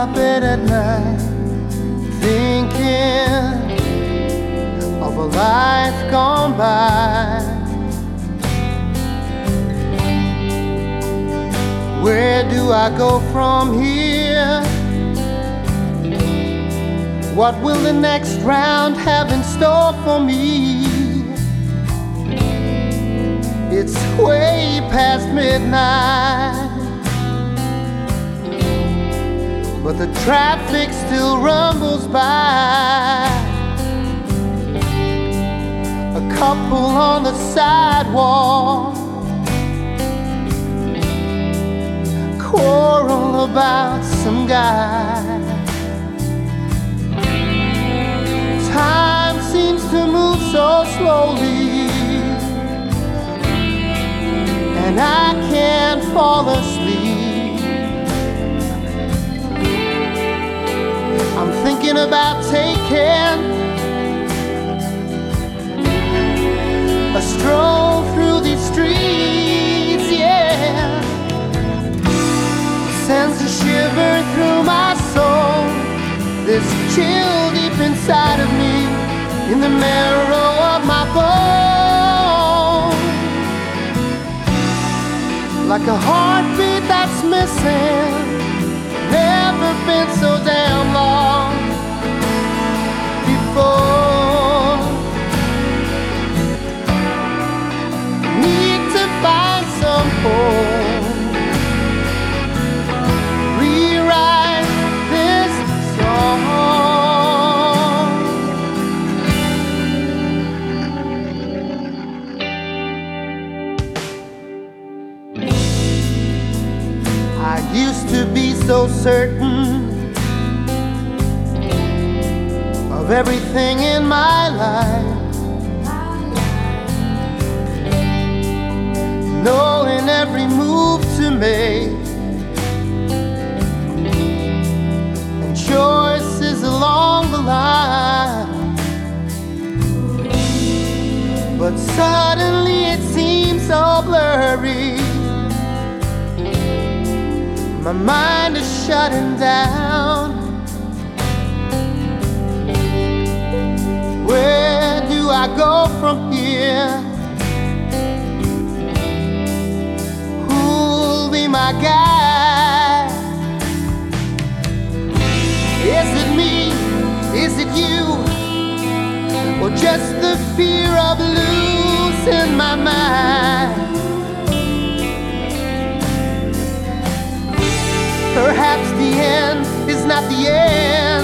bed at night, thinking of a life gone by. Where do I go from here? What will the next round have in store for me? It's way past midnight, but the traffic still rumbles by. A couple on the sidewalk quarrel about some guy. Time seems to move so slowly, and I can't fall asleep. I'm thinking about taking a stroll through these streets, yeah. Sends a shiver through my soul, this chill deep inside of me, in the marrow of my bones. Like a heartbeat that's missing, never been so damn long before. Need to find some hope, rewrite this song. I used to be so certain of everything in my life, knowing every move to make and choices along the line. But suddenly it seems so blurry, my mind is shutting down. Where do I go from here? Who'll be my guide? Is it me? Is it you? Or just the fear of losing my mind? Perhaps the end is not the end.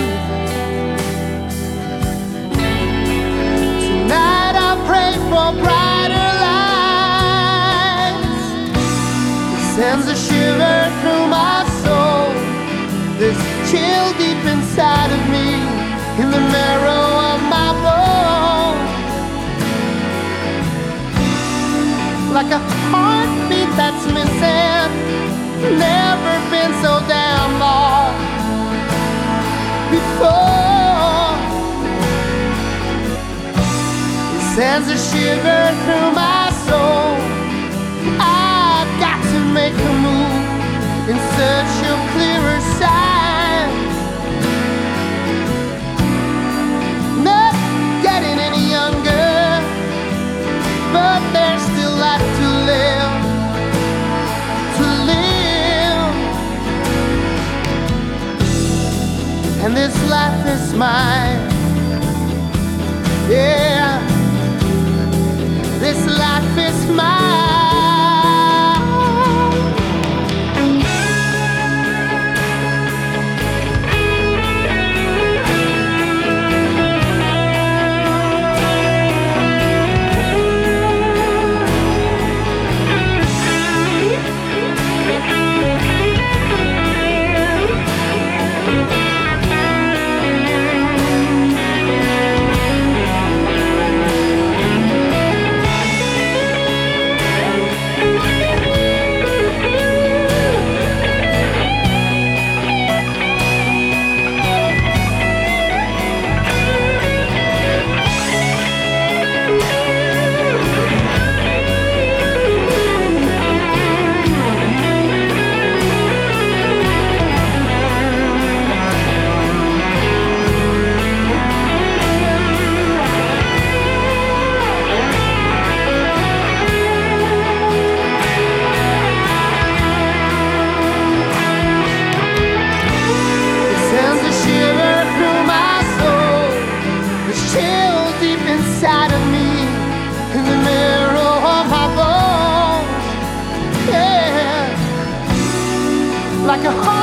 Tonight I'll pray for brighter lights. It sends a shiver through my soul, this chill deep inside of me, in the marrow of my bones. Like a heartbeat that's missing, never been so damn long before. It sends a shiver through my soul. I've got to make a move in search of clearer signs. Not getting any younger, but there's still life to live. And this life is mine, yeah. This life is mine. a